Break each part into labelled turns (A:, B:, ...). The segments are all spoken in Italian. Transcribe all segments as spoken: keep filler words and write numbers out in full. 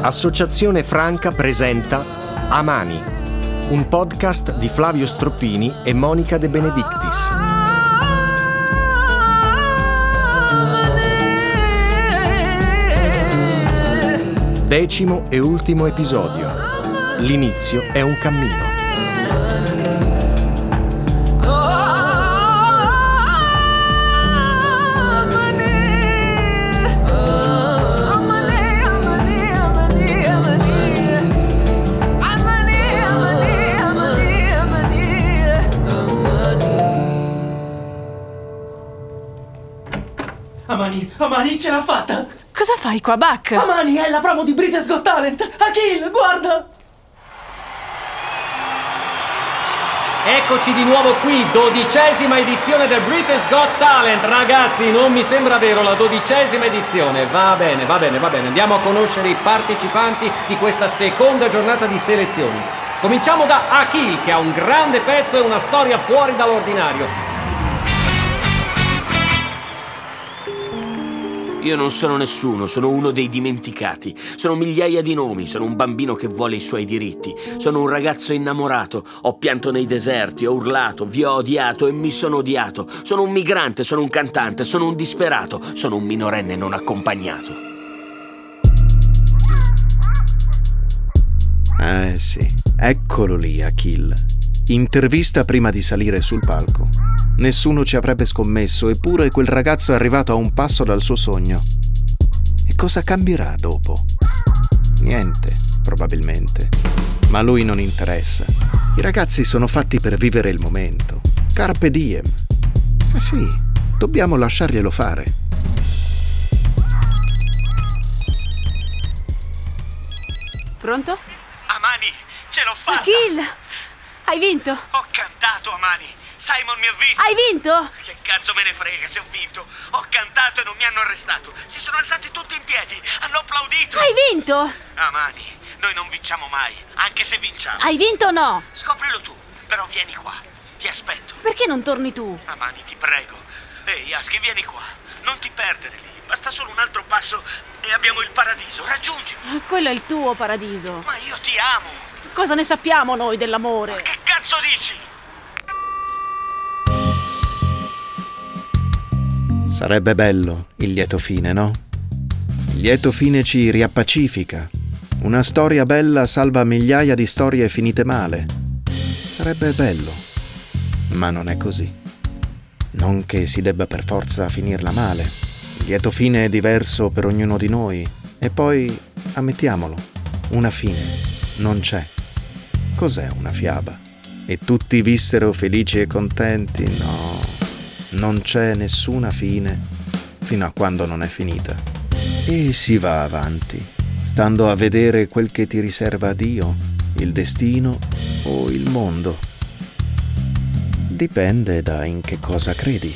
A: Associazione Franca presenta Amani, un podcast di Flavio Stroppini e Monica De Benedictis. Decimo e ultimo episodio. L'inizio è un cammino.
B: Amani, Amani, ce l'ha fatta!
C: Cosa fai qua, Buck?
B: Amani, è la promo di Britain's Got Talent! Achille, guarda!
D: Eccoci di nuovo qui, dodicesima edizione del Britain's Got Talent. Ragazzi, non mi sembra vero, la dodicesima edizione. Va bene, va bene, va bene. Andiamo a conoscere i partecipanti di questa seconda giornata di selezioni. Cominciamo da Achille, che ha un grande pezzo e una storia fuori dall'ordinario.
E: Io non sono nessuno, sono uno dei dimenticati. Sono migliaia di nomi, sono un bambino che vuole i suoi diritti. Sono un ragazzo innamorato, ho pianto nei deserti, ho urlato, vi ho odiato e mi sono odiato. Sono un migrante, sono un cantante, sono un disperato, sono un minorenne non accompagnato.
F: Eh sì, eccolo lì, Achille. Intervista prima di salire sul palco. Nessuno ci avrebbe scommesso, eppure quel ragazzo è arrivato a un passo dal suo sogno. E cosa cambierà dopo? Niente, probabilmente. Ma a lui non interessa. I ragazzi sono fatti per vivere il momento. Carpe diem. Eh sì, dobbiamo lasciarglielo fare.
C: Pronto?
G: Amani, ce l'ho fatta!
C: Achille! Hai vinto!
G: Ho cantato, Amani! Simon mi ha visto!
C: Hai vinto?
G: Che cazzo me ne frega se ho vinto! Ho cantato e non mi hanno arrestato! Si sono alzati tutti in piedi! Hanno applaudito!
C: Hai vinto?
G: Amani, noi non vinciamo mai, anche se vinciamo!
C: Hai vinto o no?
G: Scoprilo tu, però vieni qua, ti aspetto!
C: Perché non torni tu?
G: Amani, ti prego! Ehi, Aschi, vieni qua! Non ti perdere lì! Basta solo un altro passo e abbiamo il paradiso! Raggiungimi!
C: Quello è il tuo paradiso!
G: Ma io ti amo!
C: Cosa ne sappiamo noi dell'amore?
G: Ma che cazzo dici?
F: Sarebbe bello il lieto fine, no? Il lieto fine ci riappacifica. Una storia bella salva migliaia di storie finite male. Sarebbe bello, ma non è così. Non che si debba per forza finirla male. Il lieto fine è diverso per ognuno di noi. E poi, ammettiamolo, una fine non c'è. Cos'è una fiaba? E tutti vissero felici e contenti? No. Non c'è nessuna fine fino a quando non è finita. E si va avanti, stando a vedere quel che ti riserva Dio, il destino o il mondo. Dipende da in che cosa credi.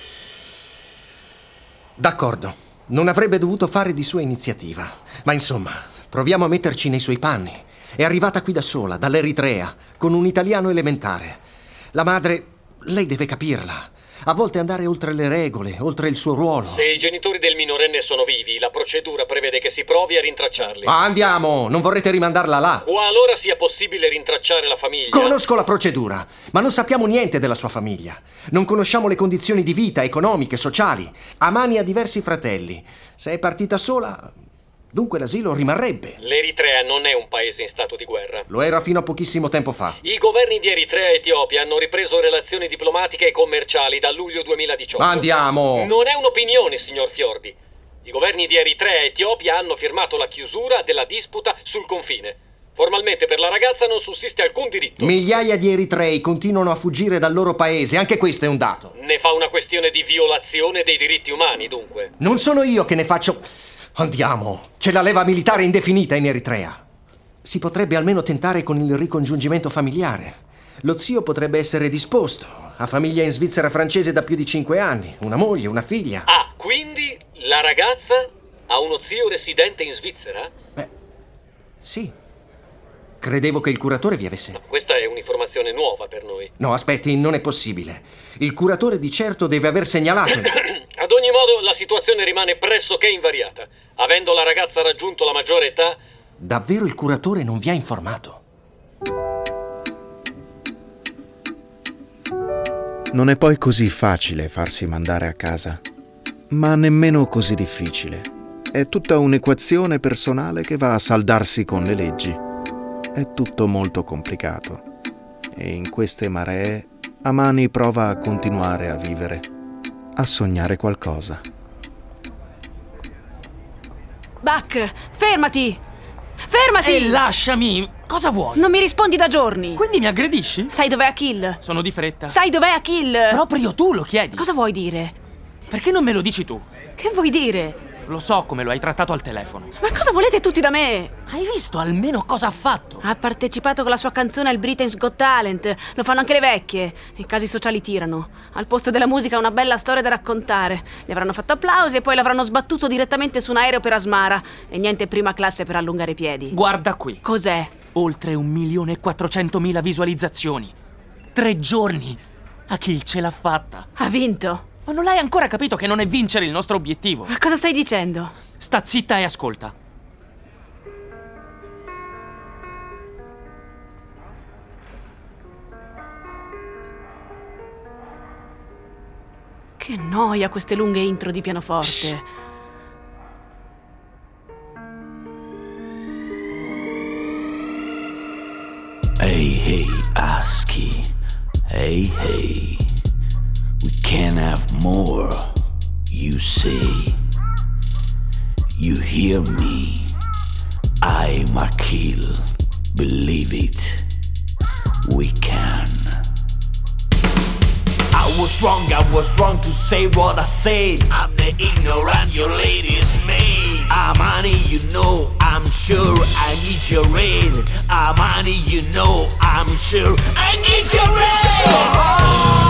A: D'accordo, non avrebbe dovuto fare di sua iniziativa. Ma insomma, proviamo a metterci nei suoi panni. È arrivata qui da sola, dall'Eritrea, con un italiano elementare. La madre, lei deve capirla. A volte andare oltre le regole, oltre il suo ruolo.
D: Se i genitori del minorenne sono vivi, la procedura prevede che si provi a rintracciarli.
A: Ma andiamo, non vorrete rimandarla là?
D: Qualora sia possibile rintracciare la famiglia...
A: Conosco la procedura, ma non sappiamo niente della sua famiglia. Non conosciamo le condizioni di vita, economiche, sociali. Amani ha diversi fratelli. Se è partita sola... Dunque l'asilo rimarrebbe.
D: L'Eritrea non è un paese in stato di guerra.
A: Lo era fino a pochissimo tempo fa.
D: I governi di Eritrea e Etiopia hanno ripreso relazioni diplomatiche e commerciali da luglio duemiladiciotto.
A: Ma andiamo!
D: Non è un'opinione, signor Fiordi. I governi di Eritrea e Etiopia hanno firmato la chiusura della disputa sul confine. Formalmente per la ragazza non sussiste alcun diritto.
A: Migliaia di eritrei continuano a fuggire dal loro paese, anche questo è un dato.
D: Ne fa una questione di violazione dei diritti umani, dunque.
A: Non sono io che ne faccio... Andiamo! C'è la leva militare indefinita in Eritrea. Si potrebbe almeno tentare con il ricongiungimento familiare. Lo zio potrebbe essere disposto. Ha famiglia in Svizzera francese da più di cinque anni. Una moglie, una figlia.
D: Ah, quindi la ragazza ha uno zio residente in Svizzera?
A: Beh, sì. Credevo che il curatore vi avesse...
D: No, questa è un'informazione nuova per noi.
A: No, aspetti, non è possibile. Il curatore di certo deve aver segnalato...
D: Ad ogni modo, la situazione rimane pressoché invariata. Avendo la ragazza raggiunto la maggiore età,
A: Davvero il curatore non vi ha informato?
F: Non è poi così facile farsi mandare a casa, ma nemmeno così difficile. È tutta un'equazione personale che va a saldarsi con le leggi. È tutto molto complicato. E in queste maree, Amani prova a continuare a vivere, a sognare qualcosa.
C: Buck, fermati! Fermati!
B: E lasciami! Cosa vuoi?
C: Non mi rispondi da giorni!
B: Quindi mi aggredisci?
C: Sai dov'è Akil?
B: Sono di fretta.
C: Sai dov'è Akil?
B: Proprio tu lo chiedi.
C: Cosa vuoi dire?
B: Perché non me lo dici tu?
C: Che vuoi dire?
B: Lo so come lo hai trattato al telefono.
C: Ma cosa volete tutti da me?
B: Hai visto almeno cosa ha fatto?
C: Ha partecipato con la sua canzone al Britain's Got Talent. Lo fanno anche le vecchie. I casi sociali tirano. Al posto della musica una bella storia da raccontare. Le avranno fatto applausi e poi l'avranno sbattuto direttamente su un aereo per Asmara. E niente prima classe per allungare i piedi.
B: Guarda qui.
C: Cos'è?
B: Oltre un milione e quattrocentomila visualizzazioni. Tre giorni. Akil ce l'ha fatta.
C: Ha vinto?
B: Ma non l'hai ancora capito che non è vincere il nostro obiettivo?
C: Ma cosa stai dicendo?
B: Sta zitta e ascolta.
C: Che noia queste lunghe intro di pianoforte.
B: Shh.
E: Hey, hey, Aski. Hey, hey. We can't have more, you say. You hear me? I'm Akil. Believe it. We can. I was wrong, I was wrong to say what I said. I'm the ignorant your lady's maid. Amani, you know, I'm sure I need your aid. Amani, you know, I'm sure I need your aid.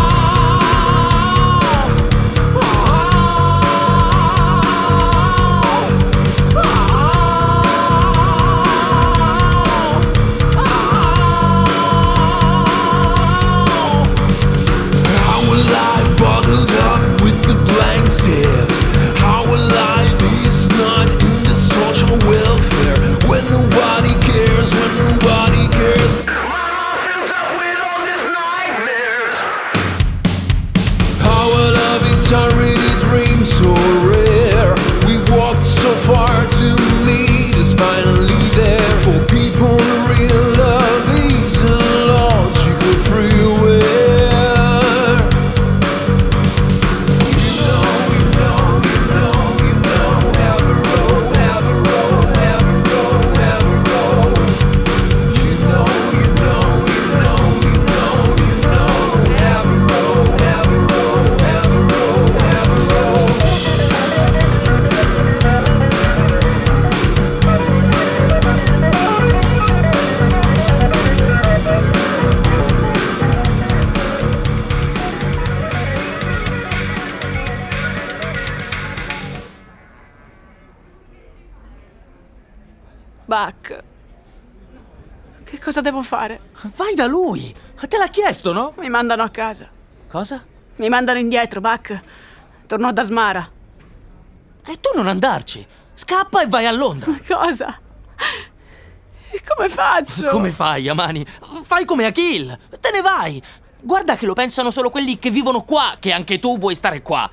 C: Buck, che cosa devo fare?
B: Vai da lui! Te l'ha chiesto, no?
C: Mi mandano a casa.
B: Cosa?
C: Mi mandano indietro, Buck. Torno ad Asmara.
B: E tu non andarci! Scappa e vai a Londra!
C: Cosa? E come faccio?
B: Come fai, Amani? Fai come Akil! Te ne vai! Guarda che lo pensano solo quelli che vivono qua, che anche tu vuoi stare qua!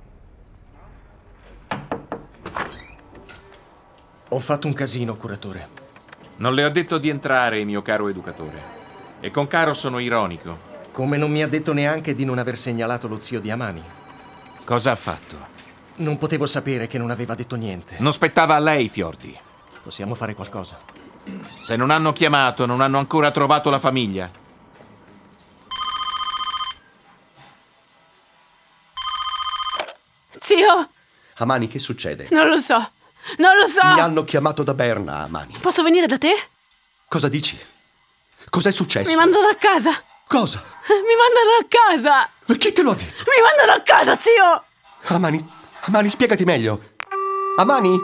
A: Ho fatto un casino, curatore.
H: Non le ho detto di entrare, mio caro educatore. E con caro sono ironico.
A: Come non mi ha detto neanche di non aver segnalato lo zio di Amani.
H: Cosa ha fatto?
A: Non potevo sapere che non aveva detto niente.
H: Non spettava a lei, Fiordi.
A: Possiamo fare qualcosa?
H: Se non hanno chiamato, non hanno ancora trovato la famiglia.
C: Zio!
I: Amani, che succede?
C: Non lo so. Non lo so!
I: Mi hanno chiamato da Berna, Amani.
C: Posso venire da te?
I: Cosa dici? Cos'è successo?
C: Mi mandano a casa.
I: Cosa?
C: Mi mandano a casa.
I: Ma chi te lo ha detto?
C: Mi mandano a casa, zio!
I: Amani, Amani, spiegati meglio. Amani?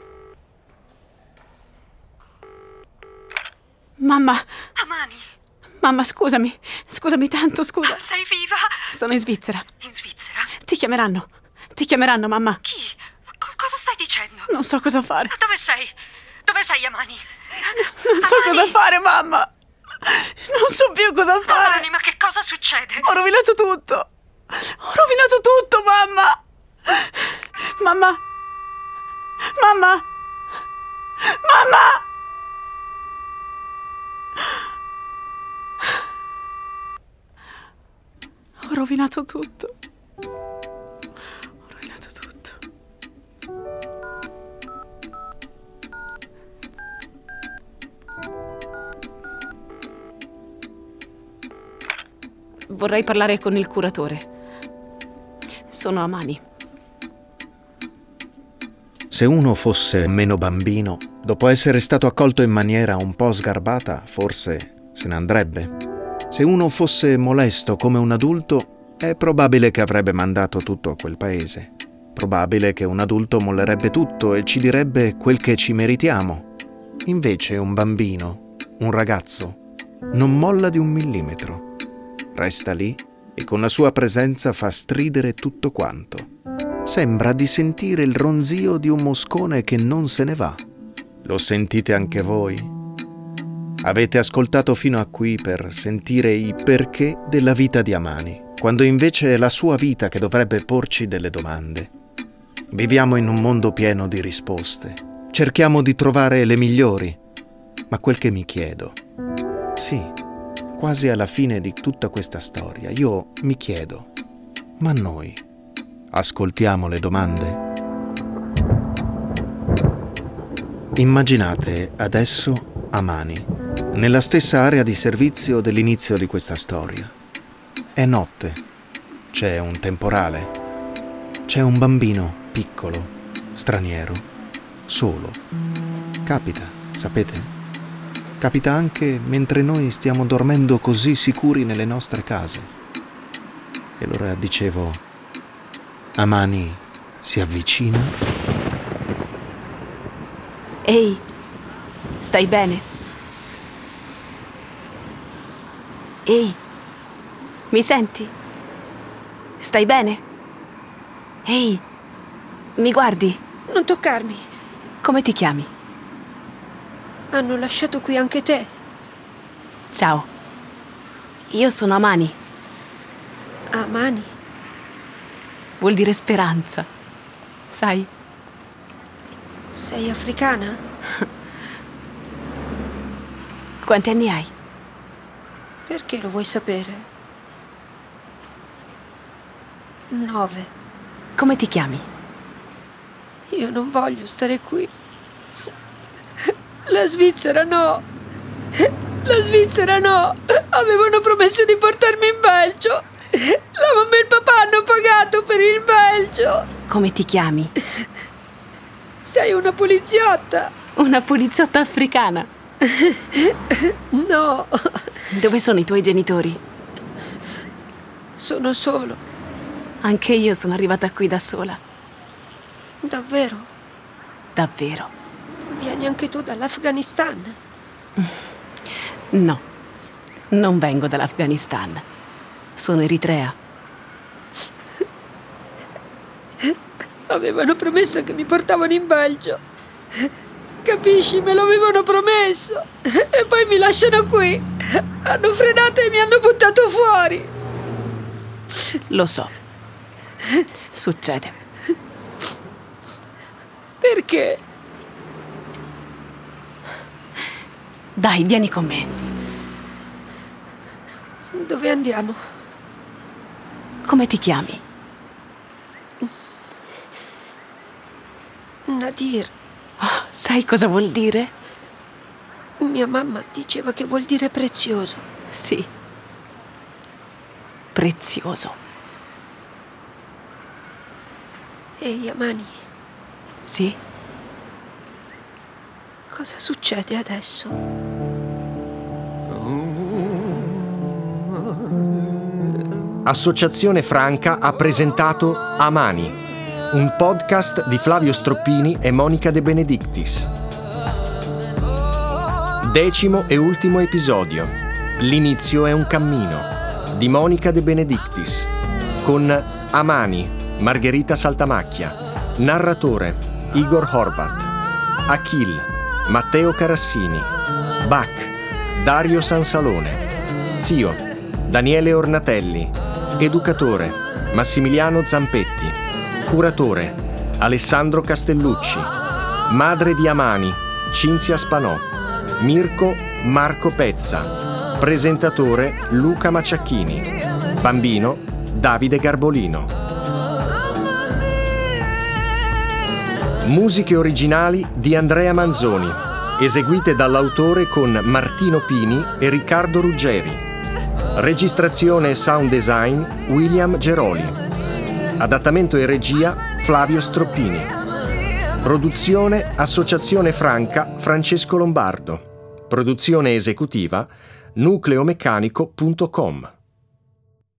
C: Mamma.
J: Amani.
C: Mamma, scusami. Scusami tanto, scusa.
J: Sei viva?
C: Sono in Svizzera.
J: In Svizzera?
C: Ti chiameranno. Ti chiameranno, mamma.
J: Chi? Co- cosa stai dicendo?
C: Non so cosa fare.
J: Dove sei? Dove sei, Amani?
C: Non so
J: Amani?
C: cosa fare, mamma. Non so più cosa fare.
J: Amani, ma che cosa succede?
C: Ho rovinato tutto. Ho rovinato tutto, mamma. Mamma. Mamma. Mamma. Ho rovinato tutto. Ho rovinato tutto. Vorrei parlare con il curatore. Sono Amani.
F: Se uno fosse meno bambino, dopo essere stato accolto in maniera un po' sgarbata, forse se ne andrebbe. Se uno fosse molesto come un adulto, è probabile che avrebbe mandato tutto a quel paese. Probabile che un adulto mollerebbe tutto e ci direbbe quel che ci meritiamo. Invece un bambino, un ragazzo, non molla di un millimetro. Resta lì e con la sua presenza fa stridere tutto quanto. Sembra di sentire il ronzio di un moscone che non se ne va. Lo sentite anche voi? Avete ascoltato fino a qui per sentire i perché della vita di Amani, quando invece è la sua vita che dovrebbe porci delle domande. Viviamo in un mondo pieno di risposte. Cerchiamo di trovare le migliori. Ma quel che mi chiedo, sì, quasi alla fine di tutta questa storia, io mi chiedo, ma noi ascoltiamo le domande? Immaginate adesso Amani nella stessa area di servizio dell'inizio di questa storia. È notte, c'è un temporale, c'è un bambino piccolo, straniero, solo. Capita, sapete? Capita anche mentre noi stiamo dormendo così sicuri nelle nostre case. E allora dicevo, Amani si avvicina.
C: Ehi, stai bene? Ehi, mi senti? Stai bene? Ehi, mi guardi?
K: Non toccarmi.
C: Come ti chiami?
K: Hanno lasciato qui anche te.
C: Ciao. Io sono Amani.
K: Amani?
C: Vuol dire speranza. Sai?
K: Sei africana?
C: Quanti anni hai?
K: Perché lo vuoi sapere? Nove.
C: Come ti chiami?
K: Io non voglio stare qui. La Svizzera no. La Svizzera no. Avevano promesso di portarmi in Belgio. La mamma e il papà hanno pagato per il Belgio.
C: Come ti chiami?
K: Sei una poliziotta.
C: Una poliziotta africana.
K: No.
C: Dove sono i tuoi genitori?
K: Sono solo.
C: Anche io sono arrivata qui da sola.
K: Davvero?
C: Davvero.
K: Vieni anche tu dall'Afghanistan?
C: No, non vengo dall'Afghanistan. Sono eritrea.
K: Avevano promesso che mi portavano in Belgio. Capisci? Me lo avevano promesso. E poi mi lasciano qui. Hanno frenato e mi hanno buttato fuori.
C: Lo so. Succede.
K: Perché?
C: Dai, vieni con me.
K: Dove andiamo?
C: Come ti chiami?
K: Nadir.
C: Oh, sai cosa vuol dire?
K: Mia mamma diceva che vuol dire prezioso.
C: Sì. Prezioso.
K: Ehi, Amani.
C: Sì?
K: Cosa succede adesso?
A: Associazione Franca ha presentato Amani, un podcast di Flavio Stroppini e Monica De Benedictis. Decimo e ultimo episodio. L'inizio è un cammino di Monica De Benedictis con Amani, Margherita Saltamacchia, narratore Igor Horvat, Achille, Matteo Carassini, Bach, Dario Sansalone, zio, Daniele Ornatelli, educatore, Massimiliano Zampetti, curatore, Alessandro Castellucci, madre di Amani, Cinzia Spanò, Mirko Marco Pezza, presentatore Luca Maciacchini, bambino Davide Garbolino. Musiche originali di Andrea Manzoni, eseguite dall'autore con Martino Pini e Riccardo Ruggeri. Registrazione e sound design William Geroli. Adattamento e regia Flavio Stroppini. Produzione Associazione Franca Francesco Lombardo. Produzione esecutiva nucleomeccanico punto com.